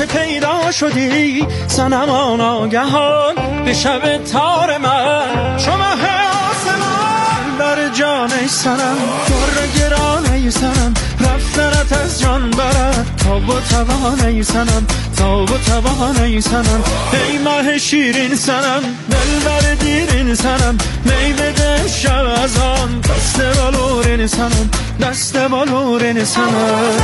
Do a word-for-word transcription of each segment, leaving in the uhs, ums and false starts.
که پیدا شدی صنمان آگهان به شب تار من شما آسمان بر جان ای صنم در گران ای صنم رفتنت از جان برد تا و توان ای صنم تا و توان ای صنم ای ماه شیرین صنم دلبر دیرین صنم می بده شب از آن دست بالورین صنم دست بالورین صنم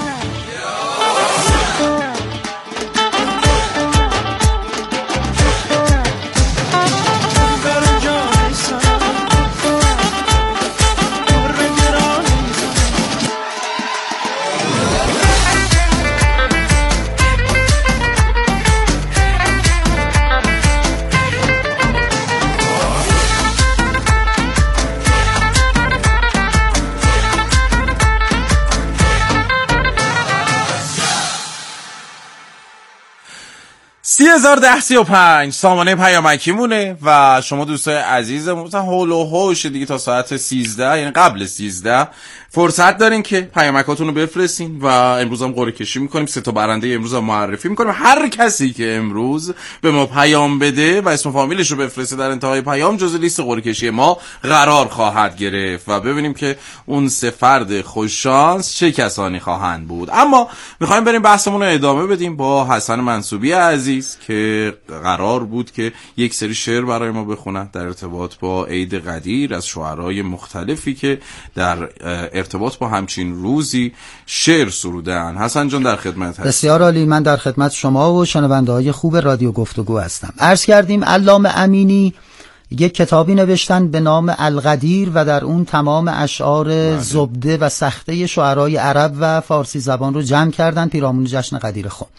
سی هزار ده سی و پنج سامانه پیامکی مونه و شما دوستای عزیزمون مثلا هول و هوش دیگه تا ساعت سیزده یعنی قبل سیزده فرصت دارین که پیامکاتون رو بفرستین و امروز هم قرعه کشی میکنیم. سه تا برنده امروز هم معرفی میکنیم. هر کسی که امروز به ما پیام بده و اسم فامیلش رو بفرسته در انتهای پیام جزو لیست قرعه کشی ما قرار خواهد گرفت و ببینیم که اون سه فرد خوششانس چه کسانی خواهند بود. اما میخوایم بریم بحثمون رو ادامه بدیم با حسن منصوبی عزیز که قرار بود که یک سری شعر برای ما بخونن در ارتباط با عید قدیر از شعرای مختلفی که در ارتباط با همچین روزی شعر سرودن. حسن جان در خدمت هستم. بسیار عالی. من در خدمت شما و شنونده‌های خوب رادیو گفتگو هستم. عرض کردیم علامه امینی یک کتابی نوشتن به نام القدیر و در اون تمام اشعار زبده و سخته شعرای عرب و فارسی زبان رو جمع کردن پیرامون جشن قدیر خم.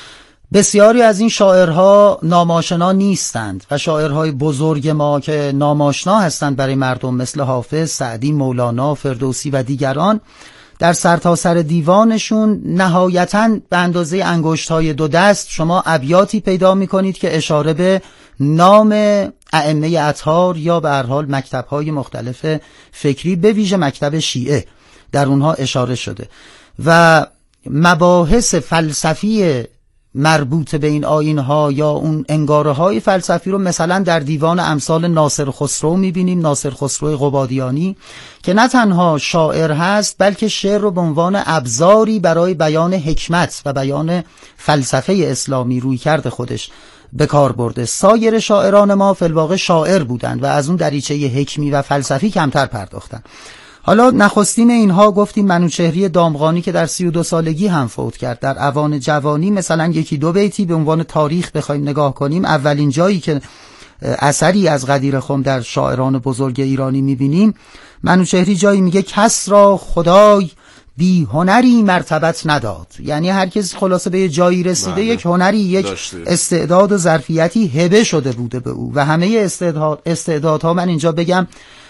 بسیاری از این شاعرها ناماشنا نیستند و شاعرهای بزرگ ما که ناماشنا هستند برای مردم مثل حافظ، سعدی، مولانا، فردوسی و دیگران در سرتاسر سر دیوانشون نهایتاً به اندازه انگشت‌های دو دست شما ابیاتی پیدا می‌کنید که اشاره به نام ائمه اطهار یا به هر حال مکتب‌های مختلف فکری به ویژه مکتب شیعه در اونها اشاره شده و مباحث فلسفی مربوط به این آیین‌ها یا اون انگاره‌های فلسفی رو مثلا در دیوان امثال ناصر خسرو می‌بینیم. ناصر خسرو قبادیانی که نه تنها شاعر هست بلکه شعر رو به عنوان ابزاری برای بیان حکمت و بیان فلسفه اسلامی روی کرده خودش به کار برده. سایر شاعران ما فی الواقع شاعر بودند و از اون دریچه حکمی و فلسفی کمتر پرداختند. حالا نخستین اینها گفتیم منوچهری دامغانی که در سی و دو سالگی هم فوت کرد. در اوان جوانی مثلا یکی دو بیتی به عنوان تاریخ بخوایم نگاه کنیم، اولین جایی که اثری از قدیر خم در شاعران بزرگ ایرانی میبینیم، منوچهری جایی میگه کس را خدای بی هنری مرتبت نداد. یعنی هر کس خلاصه به جایی رسیده بله. یک هنری، یک داشته. استعداد و ظرفیتی هبه شده بوده به او و همه استعداد استعدادها من اینجا بگم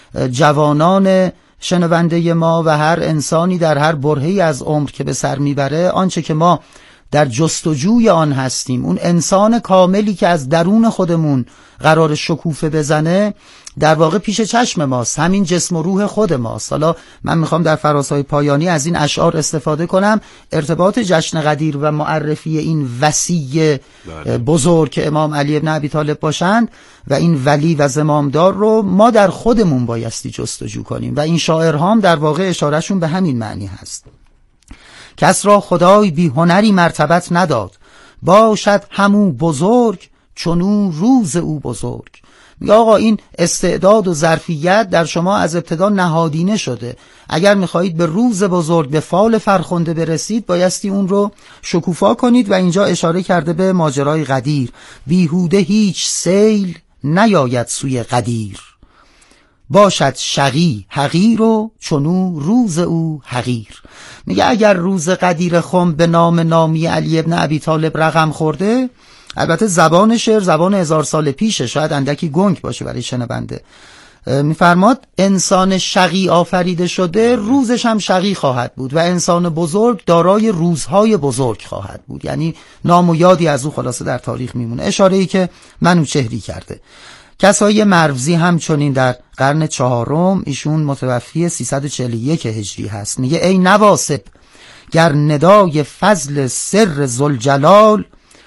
جوانان شنونده ما و هر انسانی در هر برهه‌ای از عمر که به سر میبره، آنچه که ما در جستجوی آن هستیم، اون انسان کاملی که از درون خودمون قرار شکوفه بزنه، در واقع پیش چشم ماست، همین جسم و روح خود ماست. حالا من میخوام در فراسای پایانی از این اشعار استفاده کنم. ارتباط جشن قدیر و معرفی این وصی بزرگ که امام علی بن ابی طالب باشند و این ولی و زمامدار رو ما در خودمون بایستی جستجو کنیم و این شاعرها هم در واقع اشارهشون به همین معنی هست. کس را خدای بی هنری مرتبت نداد، باشد همو بزرگ چونو روز او بزرگ. میگه آقا این استعداد و ظرفیت در شما از ابتدا نهادینه شده، اگر میخواهید به روز بزرگ، به فال فرخنده برسید بایستی اون رو شکوفا کنید و اینجا اشاره کرده به ماجرای قدیر. بیهوده هیچ سیل نیاید سوی قدیر، باشد شقی حقیر و چونو روز او حقیر. میگه اگر روز قدیر خم به نام نامی علی ابن ابی طالب رقم خورده، البته زبان شعر زبان هزار سال پیشه، شاید اندکی گنگ باشه برای شنونده، میفرماد انسان شقی آفریده شده روزش هم شقی خواهد بود و انسان بزرگ دارای روزهای بزرگ خواهد بود. یعنی نام و یادی از او خلاصه در تاریخ میمونه. اشاره‌ای که منوچهری کرده. کسای مروزی همچنین در قرن چهارم، ایشون متوفی سیصد و چهل و یک هجری هست، میگه ای نواسب گر ندای فضل سر ذوالجلال،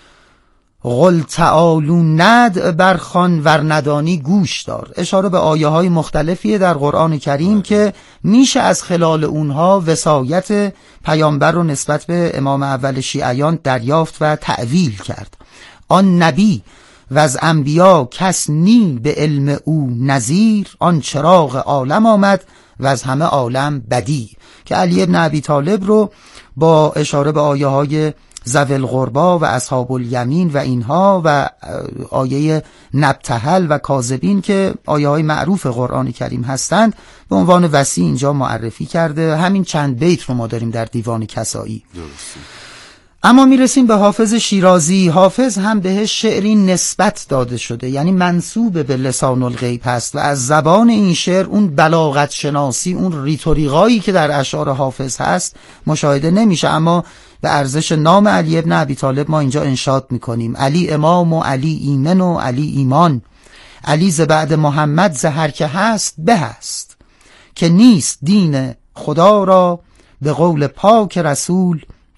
قل تعالوا ند برخوان ور ندانی گوش دار. اشاره به آیه های مختلفیه در قرآن کریم که میشه از خلال اونها وصایت پیامبر رو نسبت به امام اول شیعیان دریافت و تعویل کرد. آن نبی و از انبیا کس نی به علم او نظیر، آن چراغ عالم آمد و از همه عالم بدی، که علی ابن ابی طالب رو با اشاره به آیه های ذوی القربا و اصحاب الیمین و اینها و آیه نبتهل و کاذبین که آیه های معروف قرآن کریم هستند به عنوان وصی اینجا معرفی کرده. همین چند بیت رو ما داریم در دیوان کسایی. درسته. اما میرسیم به حافظ شیرازی. حافظ هم بهش شعری نسبت داده شده، یعنی منسوب به لسان الغیب هست و از زبان این شعر اون بلاغت شناسی، اون ریتوریقایی که در اشعار حافظ هست مشاهده نمیشه. اما به ارزش نام علی ابن ابی طالب ما اینجا انشاد میکنیم: علی امام و علی ایمن و علی ایمان، علی ز بعد محمد ز هر که هست به هست، که نیست دین خدا را به قول پاک رسول،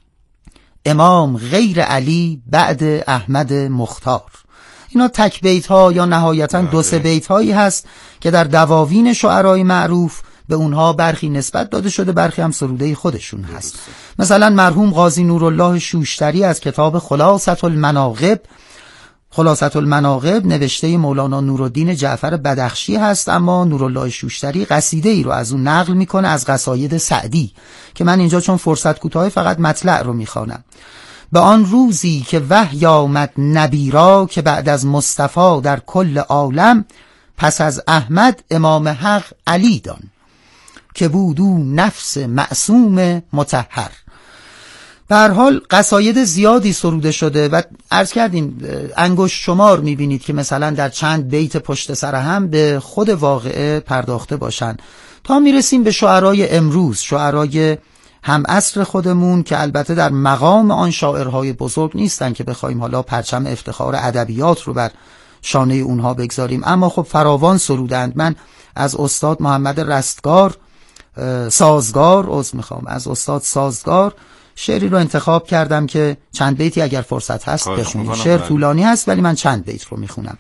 امام غیر علی بعد احمد مختار. اینا تک بیت ها یا نهایتا دو سه بیت هایی هست که در دواوین شعرای معروف به اونها برخی نسبت داده شده، برخی هم سروده خودشون هست. مثلا مرحوم قاضی نورالله شوشتری از کتاب خلاصة المناقب، خلاصة المناقب نوشته مولانا نورالدین جعفر بدخشی هست، اما نورالله شوشتری قصیده ای رو از اون نقل میکنه از قصاید سعدی که من اینجا چون فرصت کوتاه فقط مطلع رو میخوانم. به آن روزی که وحی آمد نبی را، که بعد از مصطفی در کل عالم، پس از احمد امام حق علی دان، که بودو نفس معصوم مطهر. به هر حال قصاید زیادی سروده شده و عرض کردیم انگشت شمار میبینید که مثلا در چند بیت پشت سر هم به خود واقعه پرداخته باشن، تا میرسیم به شعرای امروز، شعرای هم عصر خودمون که البته در مقام آن شاعرهای بزرگ نیستن که بخوایم حالا پرچم افتخار ادبیات رو بر شانه اونها بگذاریم، اما خب فراوان سرودند. من از استاد محمد رستگار سازگار عذر میخوام از استاد سازگار شعری رو انتخاب کردم که چند بیتی اگر فرصت هست بخونیم. شعر طولانی هست ولی من چند بیت رو میخونم.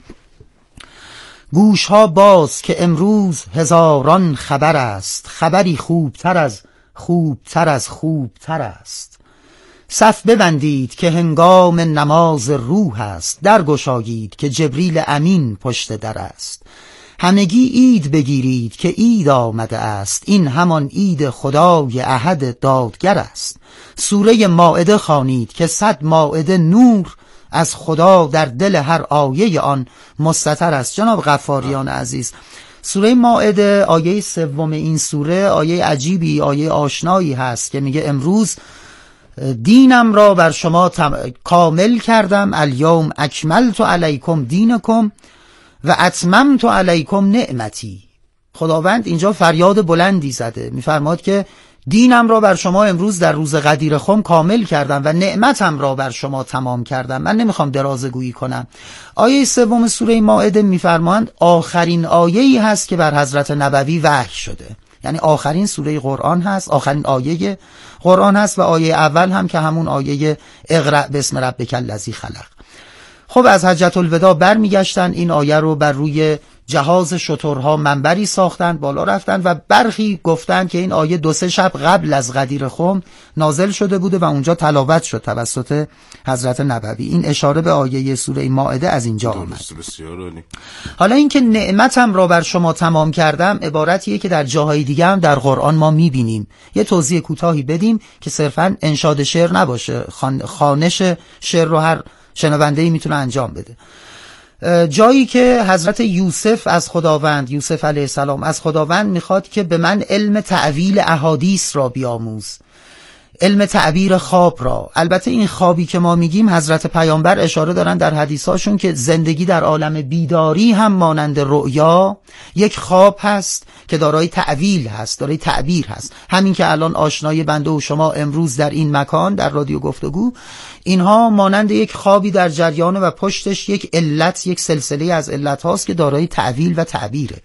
گوش ها باز که امروز هزاران خبر است، خبری خوبتر از خوبتر از خوبتر است. صف ببندید که هنگام نماز روح است، درگشایید که جبریل امین پشت در است. همگی عید بگیرید که عید آمده است، این همان عید خدای احد دادگر است. سوره مائده خوانید که صد مائده نور از خدا در دل هر آیه آن مستتر است. جناب غفاریان عزیز، سوره مائده آیه سوم این سوره آیه عجیبی، آیه آشنایی هست که میگه امروز دینم را بر شما کامل کردم، الیوم اکملت علیکم دینکم و اتممت علیکم نعمتی. خداوند اینجا فریاد بلندی زده، میفرماد که دینم را بر شما امروز در روز غدیر خم کامل کردم و نعمتم را بر شما تمام کردم. من نمیخوام درازگویی کنم. آیه سوم سوره مائده میفرماند آخرین آیه‌ای هست که بر حضرت نبوی وحی شده، یعنی آخرین سوره قرآن هست، آخرین آیه قرآن هست و آیه اول هم که همون آیه اقرأ باسم ربک الذی خلق. خب از حجت الوداع برمیگشتن، این آیه رو بر روی جهاز شترها منبری ساختند، بالا رفتند و برخی گفتند که این آیه دو سه شب قبل از غدیر خم نازل شده بوده و اونجا تلاوت شد توسط حضرت نبوی. این اشاره به آیه سوره مائده از اینجا آمد. حالا اینکه نعمتم را بر شما تمام کردم عبارتیه که در جاهای دیگه هم در قرآن ما میبینیم. یه توضیح کوتاهی بدیم که صرفاً انشاد شعر نباشه، خوانش شعر رو هر شنونده‌ای میتونه انجام بده. جایی که حضرت یوسف از خداوند یوسف علیه السلام از خداوند میخواد که به من علم تعویل احادیث را بیاموز، علم تعبیر خواب را. البته این خوابی که ما میگیم حضرت پیامبر اشاره دارن در حدیثاشون که زندگی در عالم بیداری هم مانند رؤیا یک خواب هست که دارای تعویل هست، دارای تعبیر هست. همین که الان آشنای بنده و شما امروز در این مکان در رادیو گفتگو، اینها مانند یک خوابی در جریان و پشتش یک علت، یک سلسله از علت هاست که دارای تعویل و تعبیره.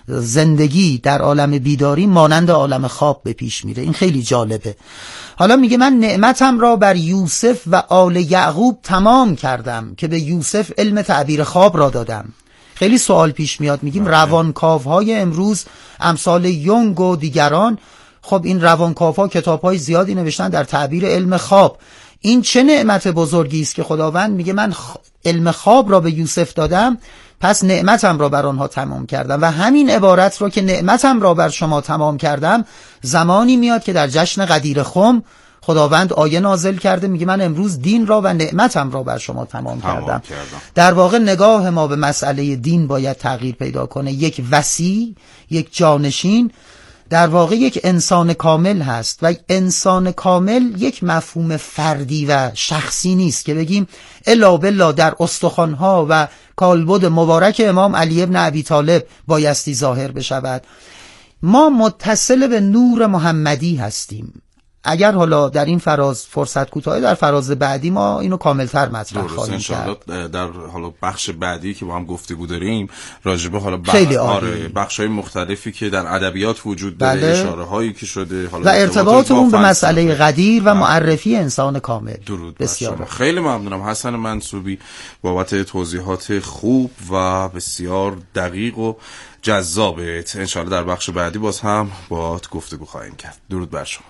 زندگی در عالم بیداری مانند عالم خواب به پیش میره. این خیلی جالبه. حالا میگه من نعمتم را بر یوسف و آل یعقوب تمام کردم که به یوسف علم تعبیر خواب را دادم. خیلی سوال پیش میاد، میگیم روانکاوهای امروز امثال یونگ و دیگران، خب این روانکاوها کتابهای زیادی نوشتن در تعبیر علم خواب. این چه نعمت بزرگی است که خداوند میگه من علم خواب را به یوسف دادم، پس نعمتم را بر آنها تمام کردم. و همین عبارت را که نعمتم را بر شما تمام کردم، زمانی میاد که در جشن غدیر خم خداوند آیه نازل کرده، میگه من امروز دین را و نعمتم را بر شما تمام, تمام کردم. کردم. در واقع نگاه ما به مسئله دین باید تغییر پیدا کنه. یک وصی، یک جانشین در واقع یک انسان کامل هست و انسان کامل یک مفهوم فردی و شخصی نیست که بگیم الا بالله در استخوان‌ها و کالبد مبارک امام علی ابن ابی طالب بایستی ظاهر بشود. ما متصل به نور محمدی هستیم. اگر حالا در این فراز فرصت کوتاهی، در فراز بعدی ما اینو کاملتر مطرح خواهیم کرد. در حالا بخش بعدی که با هم گفتگو داریم راجبه حالا بخ... آره بخش‌های مختلفی که در ادبیات وجود داره، بله. اشاره‌هایی که شده، حالا و ارتباط اون به مسئله غدیر و معرفی انسان کامل. درود بسیار خیلی ممنونم حسن منصوبی بابت توضیحات خوب و بسیار دقیق و جذابت. ان شاءالله در بخش بعدی باز هم باهات گفتگو خواهیم کرد. درود بر شما.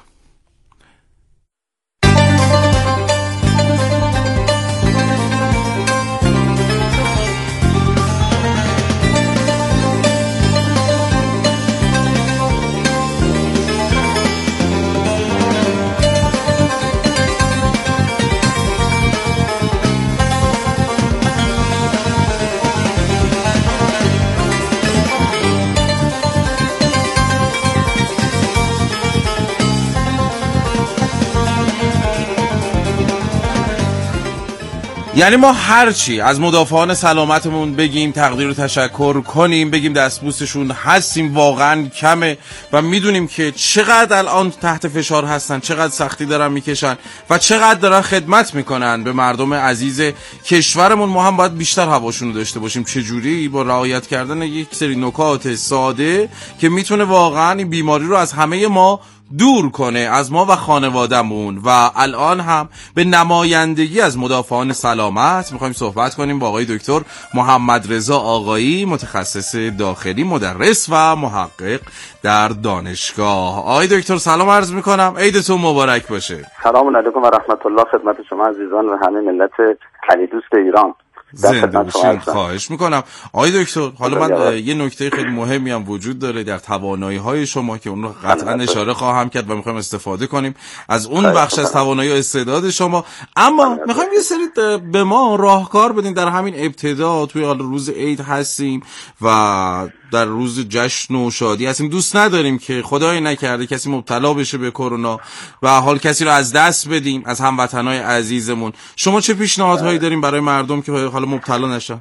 یعنی ما هرچی از مدافعان سلامتمون بگیم، تقدیر و تشکر کنیم، بگیم دستبوسشون هستیم، واقعا کمه و میدونیم که چقدر الان تحت فشار هستن، چقدر سختی دارن میکشن و چقدر دارن خدمت میکنن به مردم عزیز کشورمون. ما هم باید بیشتر هواشون رو داشته باشیم. چجوری؟ با رعایت کردن یک سری نکات ساده که میتونه واقعا این بیماری رو از همه ما دور کنه، از ما و خانوادهمون. و الان هم به نمایندگی از مدافعان سلامت میخوایم صحبت کنیم با آقای دکتر محمد رضا آقایی، متخصص داخلی، مدرس و محقق در دانشگاه. آقای دکتر سلام عرض میکنم، عیدتون مبارک باشه. سلام علیکم و رحمت الله خدمت شما عزیزان و همه ملت علی دوست ایران. زنده باشین. خواهش میکنم آقای دکتر. حالا من یه نکته خیلی مهمی هم وجود داره در توانایی های شما که اون رو قطعا اشاره خواهم کرد و میخوایم استفاده کنیم از اون بخش از توانایی و استعداد شما. اما میخوایم یه سری به ما راهکار بدین در همین ابتدا. توی حالا روز عید هستیم و در روز جشن و شادی هستیم، دوست نداریم که خدای نکرده کسی مبتلا بشه به کرونا و حال کسی رو از دست بدیم از هموطنای عزیزمون. شما چه پیشنهادهایی داریم برای مردم که حالا مبتلا نشن؟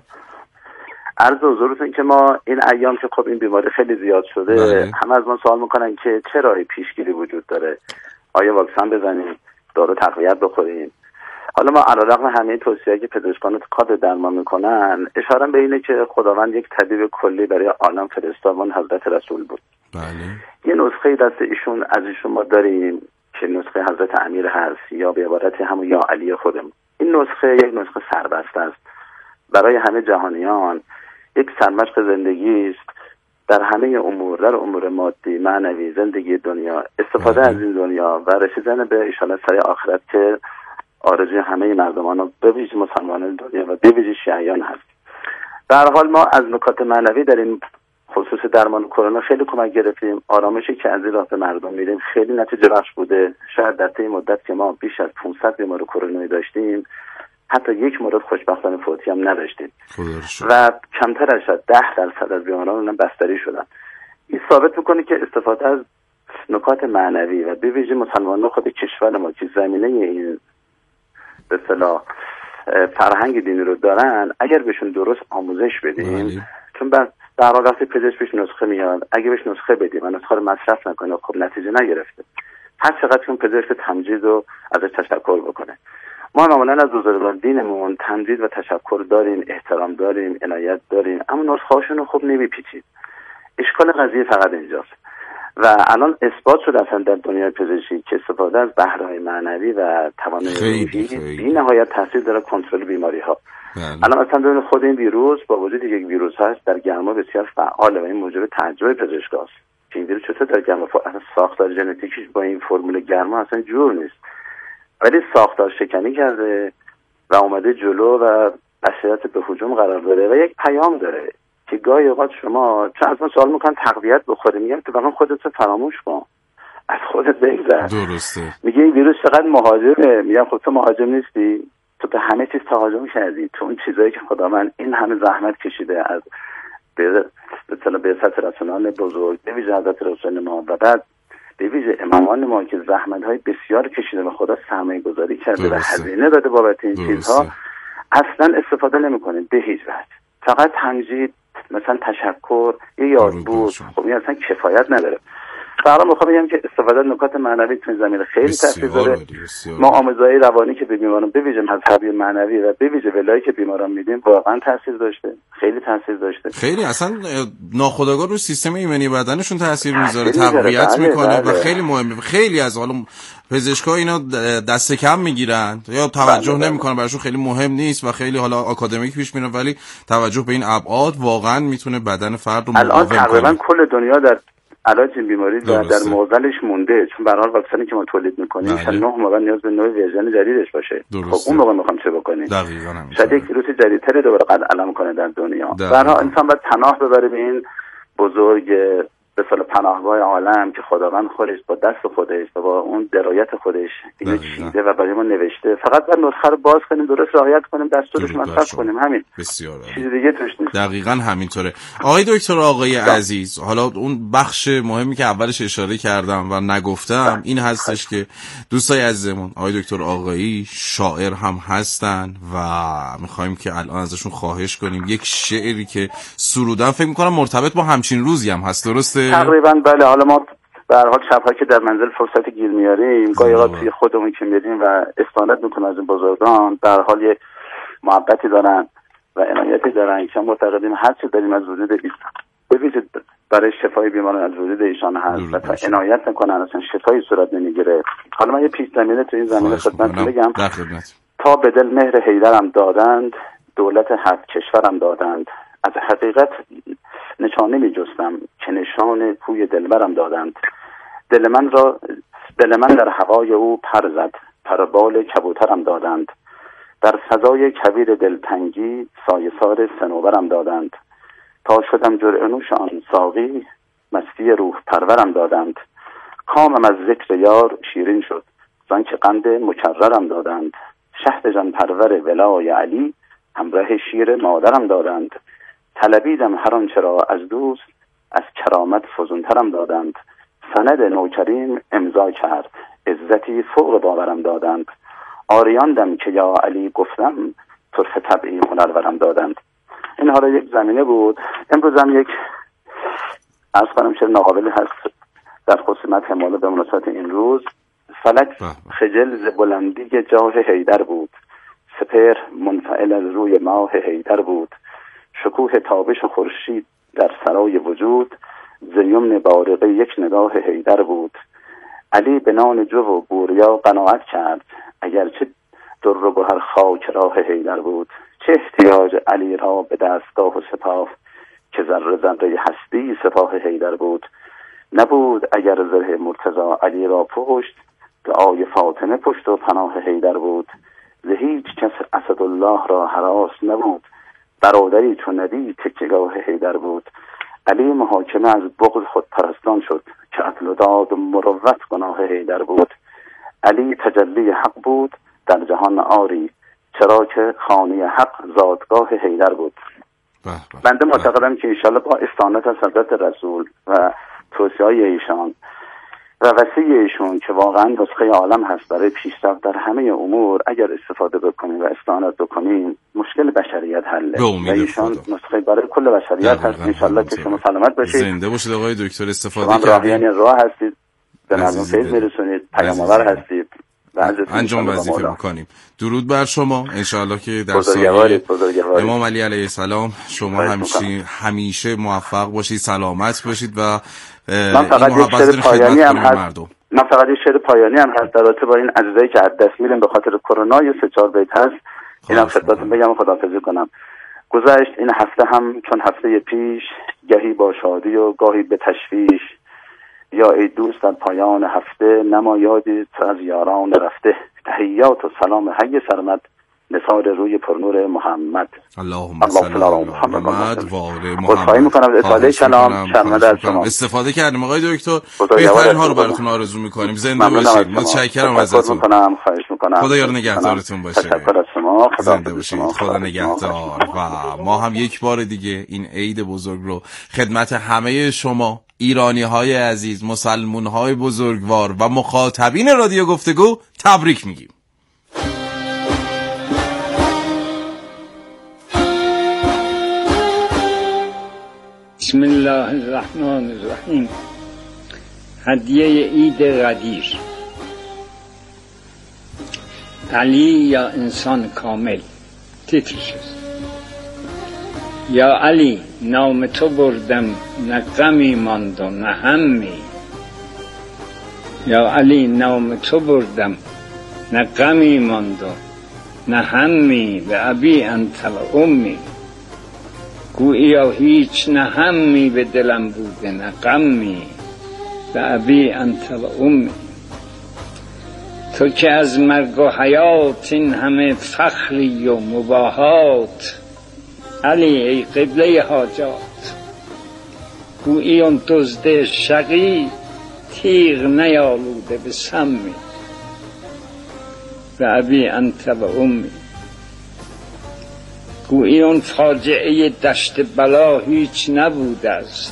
عرض حضورتون که ما این ایام که خب این بیماری خیلی زیاد شده، بله. همه از ما سوال میکنن که چه راهی پیشگیری وجود داره؟ آیا واکسن بزنیم؟ دارو تقویت بخوریم؟ حالا ما علیرغم همه توصیه‌ای که پزشکان کادر درمان میکنن، اشاره به اینه که خداوند یک طبیب کلی برای عالم فرستاد، اون حضرت رسول بود. بله. یه نسخه دست ایشون از ایشون ما داریم که نسخه حضرت امیر هست، یا به عبارت همون یا علی خودمون. این نسخه یک نسخه سربسته است برای همه جهانیان، یک سرمشق زندگی است در همه امور، در امور مادی، معنوی، زندگی دنیا، استفاده بله. از این دنیا و رسیدن به ان شاءالله سر آخرت که آرزوی همه مردمان به ویژه مسلمانان دنیا و به ویژه شیعیان هست. به هر حال ما از نکات معنوی در این خصوص درمان کرونا خیلی کمک گرفتیم. آرامشی که از این راه به مردم میدیم خیلی نتیجه بخش بوده. شاید در طی مدت که ما بیش از پانصد بیمار کرونا داشتیم، حتی یک مورد خوشبختانه فوتی هم نداشتیم و کمتر از ده درصد از بیماران هم بستری شدن. این ثابت میکنه که استفاده از نکات معنوی و به ویژه مسلمانان خود کشور ما که زمینه این به اصطلاح فرهنگ دینی رو دارن، اگر بهشون درست آموزش بدیم بله. چون بعد در حال وقتی پزشک بهش نسخه میاد، اگه بهش نسخه بدیم و نسخه رو مصرف نکنه، خب نتیجه نگرفته. هر چقدر که پزشک تمجید و ازش تشکر بکنه. ما معمولا از بزرگان دینمون تمجید و تشکر داریم، احترام داریم، عنایت داریم، اما نسخه هاشون رو خوب نمیپیچیم. اشکال قضیه فقط اینجاست و الان اثبات شده اصلا در دنیای پزشکی که استفاده از بهره‌های معنوی و توانایی روحی بی نهایت تاثیر داره کنترل بیماری ها. الان مثلا ببینید خود این ویروس با وجودی که یک ویروس هست در گرما بسیار فعاله و این موجب تعجب پزشکاست که این ویروس چطور در گرما اصلا ساختار ژنتیکیش با این فرمول گرما اصلا جور نیست، ولی ساختار شکنی کرده و اومده جلو و بصیرت به هجوم قرار داره و یک پیام داره که گاهی اوقات شما چون از ما سوال میکنن تقویت بخوری، میگم تو واقعا خودت فراموش کن، از خودت بگذر. درسته. میگه این ویروس چقدر مهاجمه، میگم خب تو مهاجم نیستی، تو به همه چیز تهاجم کردی، تو اون چیزایی که خداوند این همه زحمت کشیده از به اصطلاح بعثت رسولان بزرگ به ویژه حضرت رسول ما و بعد به ویژه امامان ما که زحمت‌های بسیار کشیده و خدا سرمایه‌گذاری کرده و هزینه داده بابت این چیزها، اصلا استفاده نمی‌کنید به هیچ وجه. فقط تمجید، مثلا تشکر، یه یادبود، خب این اصلا کفایت نداره. فقط میخوام بگم که استفاده از نکات معنوی تو این زمینه خیلی تاثیر داره. ما آموزهای روانی که به بیماران به ویژه مذهبی معنوی و به ویژه ولایی که بیماران میدیم واقعا تاثیر داشته، خیلی تاثیر داشته. خیلی اصلا ناخودآگاه رو سیستم ایمنی بدنشون تاثیر میذاره، تقویت میکنه و خیلی مهمه. خیلی از حالا پزشکا اینا دست کم میگیرن یا توجه نمیکنن، براشون خیلی مهم نیست و خیلی حالا آکادمیک پیش میرن، ولی توجه به این ابعاد واقعا میتونه بدن فرد رو مقاوم کنه. الان تقریبا کل دنیا در علاج این بیماری در, در معضلش مونده، چون به هر حال واکسنی که ما تولید میکنیم ان نه موقع نیاز به نوع ورژن جدیدش باشه. خب اون موقع میخوام چه بکنیم؟ دقیقاً همین. شاید یک ویروس جدیدتر دوباره قد علم کنه در دنیا. به هر حال انسان باید پناه ببره به این بزرگ به اصطلاح پناهگاه عالم که خداوند خودش با دست خودش و با اون درایت خودش اینو چیده و برای ما نوشته. فقط باید نسخه رو باز کنیم، درست رعایت کنیم، دستورش مصرف کنیم، همین. بسیار چیز دیگه توش نیست. دقیقاً همینطوره. آقای دکتر آقای عزیز، حالا اون بخش مهمی که اولش اشاره کردم و نگفتم این هستش که دوستای عزیزمون آقای دکتر آقایی شاعر هم هستن و می‌خوایم که الان ازشون خواهش کنیم یک شعری که سرودن فکر می‌کنم مرتبط با همچین روزی هم هست، درسته؟ تقریبا بله. حالا ما به هر حال شب‌ها که در منزل فرصت گیر میاریم گاهی اوقات توی خودمون که میریم و استفاده میکنیم از این بزرگان، به هر حال یه محبتی دارن و عنایتی دارن که معتقدیم هر چه داریم از وجود ایشان ببینید برای شفای بیماران از وجود ایشان هست و تا عنایت نکنن اصلا شفای صورت نمیگیره. حالا من یه پیش زمینه تو این زمینه خدمتتون بگم. تا به دل مهر حیدرم دادند، دولت هفت کشورم دادند، از حقیقت نشانه می جستم که نشان کوی دلبرم دادند. دل من را دل من در هوای او پر زد، پربال کبوترم دادند. در فضای کویر دلتنگی سایه سار صنوبرم دادند. تا شدم جرعه نوش آن ساقی، مستی روح پرورم دادند. کامم از ذکر یار شیرین شد، زانکه قند مکررم دادند. شهد جان پرور ولای علی، همراه شیر مادرم دادند. طلبیدم هر آنچه را از دوست، از کرامت فزونترم دادند. سند نوکریم امضا کرد، عزتی فوق باورم دادند. آریاندم که یا علی گفتم، طرف طبعی هنرورم دادند. این حالا یک زمینه بود. امروز هم یک عرض کنم چه ناقابلی هست در خصوصیت حماله به مناسبت این روز. فلک خجل ز بلندی جاه حیدر بود، سپهر منفعل از روی ماه حیدر بود. شکوه تابش خورشید در سرای وجود، ز یمن بارقه یک نگاه حیدر بود. علی به نان جو و بوریا قناعت کرد، اگرچه در و گوهر خاک راه حیدر بود. چه احتیاج علی را به دستگاه و سپاه، که ذره ذره هستی سپاه حیدر بود. نبود اگر زره مرتضی علی را پشت، دعای فاطمه پشت و پناه حیدر بود. ز هیچ کس اسدالله را هراس نبود، برادری چون نبی تکیگاه حیدر بود. علی محاکمه از بغض خود پرستان شد، که عدل و داد و مروت گناه حیدر بود. علی تجلی حق بود در جهان آری، چرا که خانه حق زادگاه حیدر بود. بنده معتقدم که انشالله با استانت از حضرت رسول و توصیه‌های ایشان و وصیه ایشون که واقعا نسخه عالم هست برای پیشرفت در همه امور، اگر استفاده بکنیم و استعانت بکنیم مشکل بشریت حله و ایشان نسخه برای کل بشریت هست. انشالله که شما سلامت باشید، زنده باشید آقای دکتر. استفاده کردید، راهیان راه هستید، به مردم فیض میرسونید، پیام‌آور هستید. انجام وظیفه میکنیم. درود بر شما، انشاءالله که در سایه امام علی علیه السلام شما همیشه همیشه موفق باشید، سلامت باشید و من فقط یک شعر پایانی هم هست من فقط یک شعر پایانی هم هست در رابطه با این عزیزایی که از دست میرن به خاطر کرونا، یه سه چهار بیت هست، اینم خدمتتون بگم و خداحافظی کنم. گذشت این هفته هم چون هفته پیش، گهی با شادی و گاهی به تشویش، یا ای دوست در پایان هفته، نما یادی از یاران رفته. تحیات و سلام حی سرمد، نثار روی پرنور محمد. اللهم صل علی محمد و آل محمد. خواهی میکنم اطلاع کلام شرمنده از شما استفاده کردیم آقای دکتر، بهترین ها رو براتون آرزو میکنیم. زنده باشید، متشکرم ازتون. خواهش میکنم. خدا یار نگهدارتون باشه. تشکر از شما. زنده باشید، خدا نگهدار. و ما هم یک بار دیگه این عید بزرگ رو خدمت همه شما ایرانی های عزیز، مسلمون های بزرگوار و مخاطبین رادیو گفتگو تبریک میگیم. بسم الله الرحمن الرحیم. هدیه عید غدیر. علی یا انسان کامل. تیترش یا علی نام تو بردم، نه غمی ماند و نه همی. یا علی نام تو بردم، نه غمی ماند و نه همی. به ابی انت و امی. گوییا هیچ نه همی به دلم بوده نه غمی. به ابی انت و امی. تو که از مرگ و حیات این همه فخری و مباهات، علی ای قبله حاجات. گویی اون دزد شقی، تیغ نیالوده به سمی. به ابی انت و امی. گویی اون فاجعه دشت بلا هیچ نبوده است،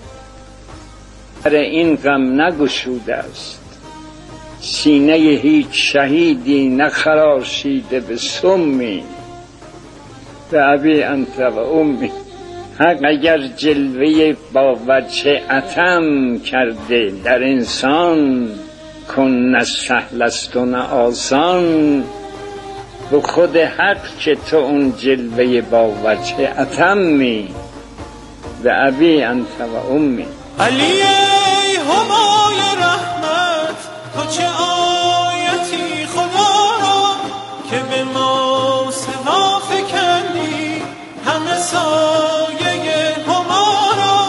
بر این غم نگشوده است. سینه هیچ شهیدی نخراشیده به سمی. به ابی انت و امی. حق اگر جلوه با وجه عتم کرده در انسان، کن نه سهل است و نه آسان. به خود حق که تو اون جلوه با وجه عتمی. به ابی انت و امی. علی ای همای رحمت، تو چه آیتی خدا را، که به ما سوا فکندی همه سایه هما را.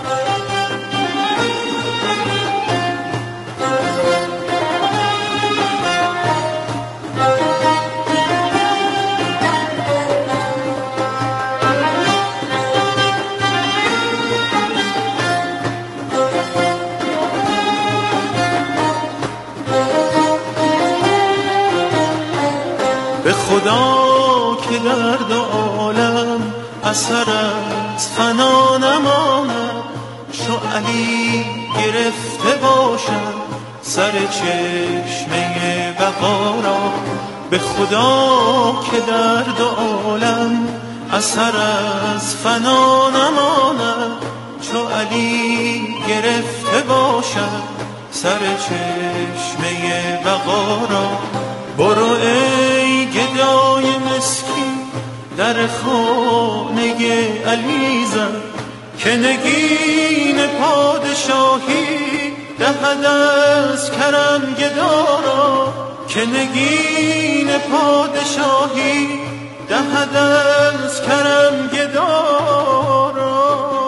به خدا که در دو عالم اثر از فنا نماند، چو علی گرفته باشد سر چشمه بقا را. به خدا که در دو عالم اثر از فنا نماند، چو علی گرفته باشد سر چشمه بقا را. برو ای گدای مسکین در خانه علی زن، که نگین پادشاهی دهد از کرم گدارا. که نگین پادشاهی دهد از کرم گدارا.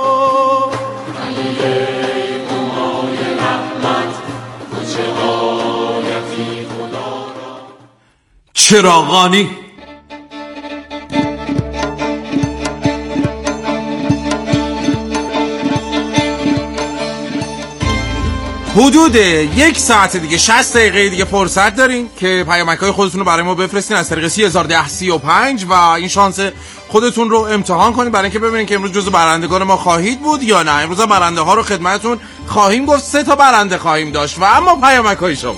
علی ای همای رحمت، تو چه آیتی خدا را. چراغانی حدود یک ساعت دیگه، شصت دقیقه دیگه فرصت دارین که پیامک‌های خودتون رو برای ما بفرستین از طریق سه هزار و ده سی و پنج و این شانس خودتون رو امتحان کنید برای اینکه ببینید که امروز جزو برندگان ما خواهید بود یا نه. امروز برنده ها رو خدمتتون خواهیم گفت. سه تا برنده خواهیم داشت و اما پیامک‌های شما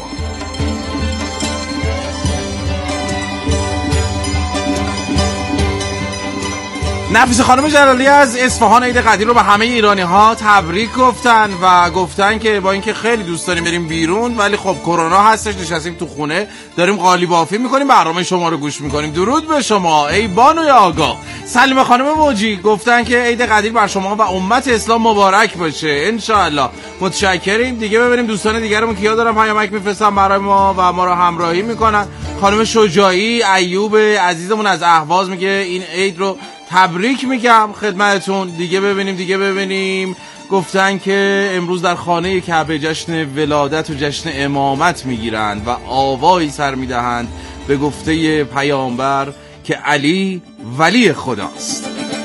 نفیس خانم جلالی از اصفهان عید قدیر رو به همه ایرانی ها تبریک گفتن و گفتن که با اینکه خیلی دوست داریم بریم بیرون ولی خب کرونا هستش، نشستیم تو خونه داریم قالی بافی میکنیم، برنامه شما رو گوش میکنیم. درود به شما ای بانوی آگاه. سلیم خانم موجی گفتن که عید قدیر بر شما و امت اسلام مبارک باشه انشاءالله. متشکریم. دیگه ببینیم دوستان دیگرمون کیا دارن پیامک میفرستن برای ما و ما رو همراهی میکنن. خانم شجاعی ایوب عزیزمون از اهواز میگه این عید رو تبریک میگم خدمتتون. دیگه ببینیم دیگه ببینیم گفتن که امروز در خانه کعبه جشن ولادت و جشن امامت میگیرند و آوایی سر میدهند به گفته پیامبر که علی ولی خداست.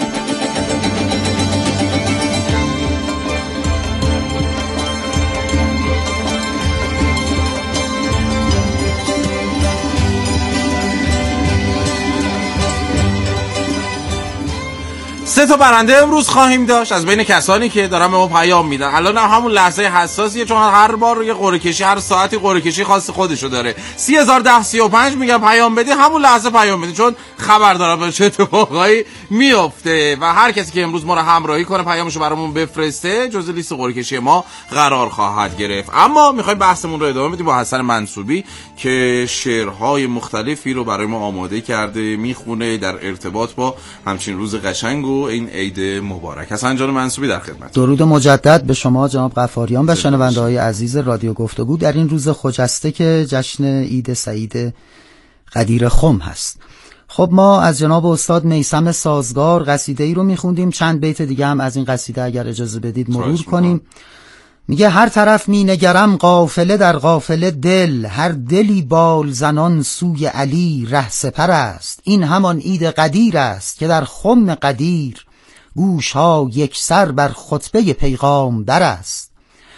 سه تا برنده امروز خواهیم داشت از بین کسانی که دارن به ما پیام میدن. الان هم همون لحظه حساسیه چون هر بار یه قرعه کشی، هر ساعتی قرعه کشی خاص خودشو داره. سی هزار ده سی و پنج میگم پیام بدی، همون لحظه پیام بدی چون خبر دارم به چه اتفاقایی میفته و هر کسی که امروز ما رو همراهی کنه پیامشو برامون بفرسته جزء لیست قرعه کشی ما قرار خواهد گرفت. اما میخوایم بحثمون رو ادامه بدیم با حسن منصوبی که شعرهای مختلفی رو برای ما آماده کرده میخونه در ارتباط با همچین روز قشنگ و این عید مبارک. حسن جان منصوبی در خدمت. درود مجدد به شما جناب غفاریان و شنونده‌های عزیز رادیو گفتگو در این روز خجسته که جشن عید سعید قدیر خم هست. خب ما از جناب استاد میثم سازگار قصیده‌ای رو میخوندیم، چند بیت دیگه هم از این قصیده اگر اجازه بدید مرور کنیم. میگه هر طرف می نگرم قافله در قافله دل، هر دلی بال زنان سوی علی ره سپر است. این همان عید قدیر است که در خم قدیر گوش ها یک سر بر خطبه پیغام بر است.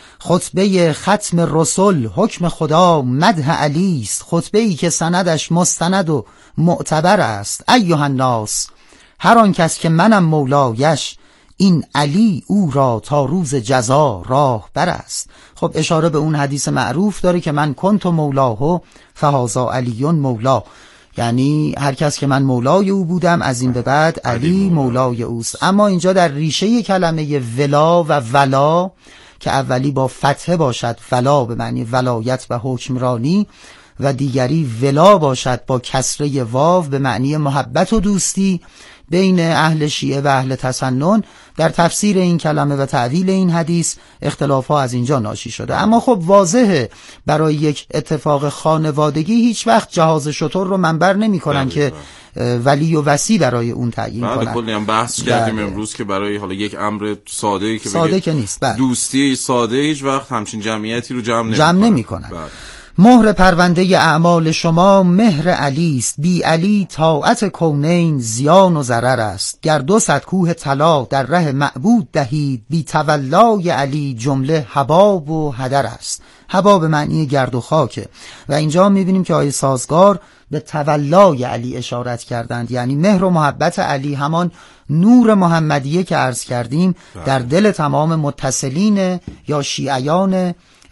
خطبه ختم رسول حکم خدا مدح علی است، خطبه ای که سندش مستند و معتبر است. ایها الناس هر آن کس که منم مولایش، این علی او را تا روز جزا راه بر است. خب اشاره به اون حدیث معروف داره که من کنت مولاه فهذا علی مولا، یعنی هر کس که من مولای او بودم از این به بعد علی مولای اوست. اما اینجا در ریشه کلمه ولا و ولا که اولی با فتحه باشد ولا به معنی ولایت و حکمرانی و دیگری ولا باشد با کسره واو به معنی محبت و دوستی بین اهل شیعه و اهل تسنن، در تفسیر این کلمه و تعویل این حدیث اختلاف ها از اینجا ناشی شده. اما خب واضحه برای یک اتفاق خانوادگی هیچ وقت جهاز شتر رو منبر نمی کنن که ولی و وصی برای اون تعیین کنن. بعد کلی هم بحث کردیم امروز که برای حالا یک امر ساده که ساده که نیست بله. دوستی ساده هیچ وقت همچین جمعیتی رو جمع نمی جمع نمی کنن. مهر پرونده اعمال شما مهر علی است، بی علی طاعت کونین زیان و ضرر است. گر دو صد کوه طلا در ره معبود دهید، بی تولای علی جمله حباب و هدر است. حباب به معنی گرد و خاکه و اینجا میبینیم که آیه سازگار به تولای علی اشارت کردند، یعنی مهر و محبت علی همان نور محمدیه که عرض کردیم در دل تمام متصلین یا شیعیان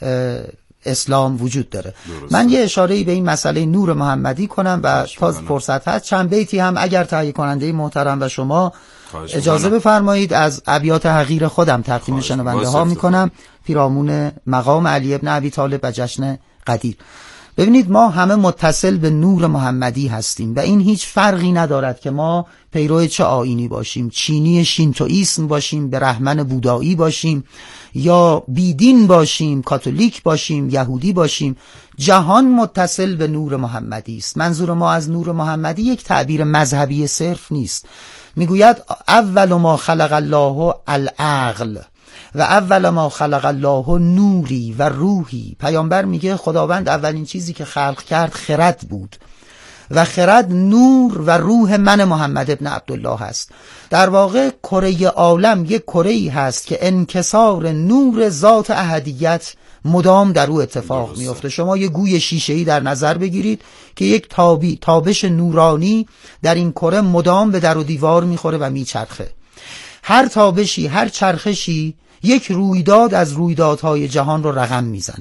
اسلام وجود داره. درسته. من یه اشاره‌ای به این مسئله نور محمدی کنم و تا فرصت هست چند بیتی هم اگر تهیه کننده محترم و شما اجازه بفرمایید از ابیات حقیر خودم تقدیم شنونده ها میکنم پیرامون مقام علی ابن ابی طالب و جشن قدیر. ببینید ما همه متصل به نور محمدی هستیم و این هیچ فرقی ندارد که ما پیرو چه آیینی باشیم، چینی شینتوئیسم باشیم، برهمن بودایی باشیم یا بیدین باشیم، کاتولیک باشیم، یهودی باشیم، جهان متصل به نور محمدی است. منظور ما از نور محمدی یک تعبیر مذهبی صرف نیست. میگوید اول ما خلق الله العقل و اول ما خلق الله نوری و روحی. پیامبر میگه خداوند اولین چیزی که خلق کرد خرد بود و خرد نور و روح من محمد ابن عبدالله هست. در واقع کره عالم یک کره‌ای هست که انکسار نور ذات احدیت مدام در او اتفاق میفته. شما یه گوی شیشه‌ای در نظر بگیرید که یک تابی تابش نورانی در این کره مدام به در و دیوار میخوره و میچرخه. هر تابشی، هر چرخشی یک رویداد از رویدادهای جهان رو رقم میزنه.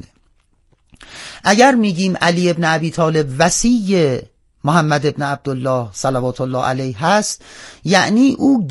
اگر میگیم علی ابن ابی طالب وصی محمد ابن عبدالله صلوات الله علیه هست، یعنی او